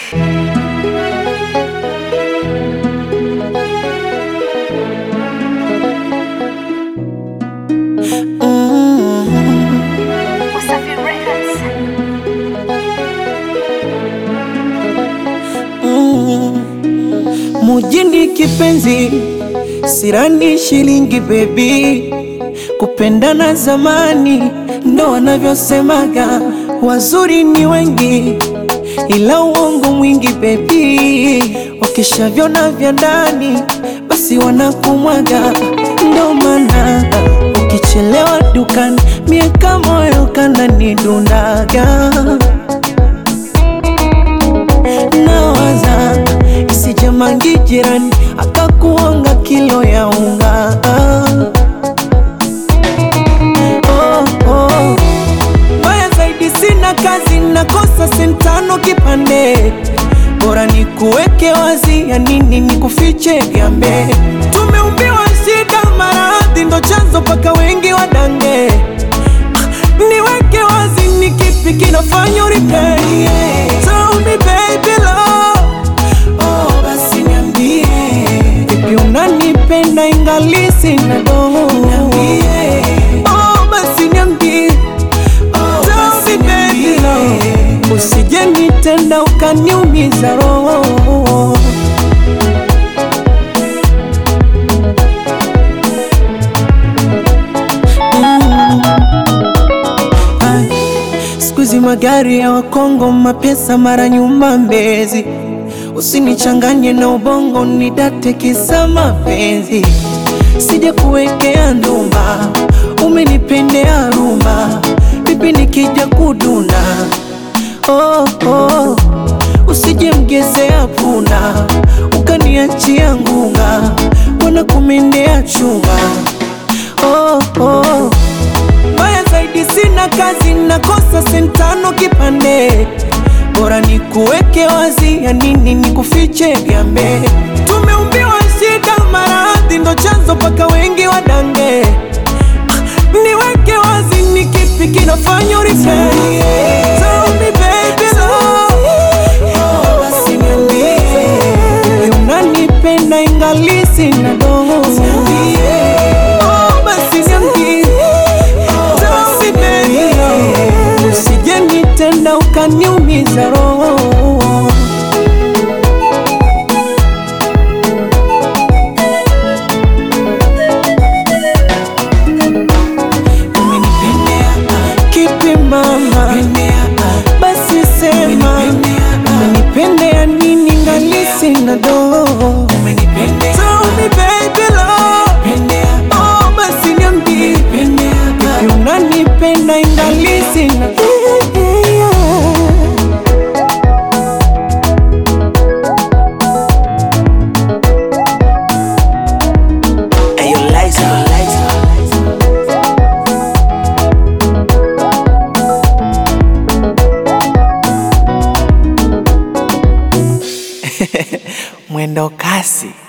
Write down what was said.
Mujini kipenzi, sirani shilingi baby. Kupendana zamani ndo wanavyosemaga, wazuri ni wengi ila uongo mwingi baby. Wakishavyona vya ndani basi wanakumwaga, ndo maana ukichelewa dukani miaka moyo kananidundaga. Nawaza isije mangi jirani akakuonga kilo ya unga. Mbaya zaidi sina kazi, nakosa sentano kipande. Bora nikuweke wazi, ya nini nikufiche gambe. Tumeumbiwa shida, maradhi ndo chanzo paka wengi wadange. Niweke wazi, ni kipi kinafanya uripende? Tell me baby love, oh basi niambie. Vipi unanipenda ingali sina doho? Niambie, oh basi niambie. Tell me baby love, usije nitenda ukaniumiza roho. Sikuizi magari ya Wakongo, mapesa mara nyuma Mbezi. Usinichanganye na ubongo, nidate kisa mapenzi. Sija kuwekea ndumba, umenipendea rumba. Vipi nikija kuduna, usije mgezea punda ukaniachia ngunga, wana kumendea chunga. Mbaya zaidi sina kazi, nakosa sentano kipande. Bora nikuweke wazi, ya nini nikufiche gambe. Tumeumbiwa shida, maradhi ndo chanzo paka wengi wadange. Niweke wazi, ni kipi kinafanya uripende? Tell me baby love, oh basi niambie. Vipi unanipenda ingali sina doho? Oh basi niambie. Tell me baby love, usije nitenda ukaniumiza roho. Kipi mama, basi sema. Umenipendea nini ngali sina doho? Tell me baby love, oh basi niambie. Vipi unanipenda ingali sina mwendo kasi.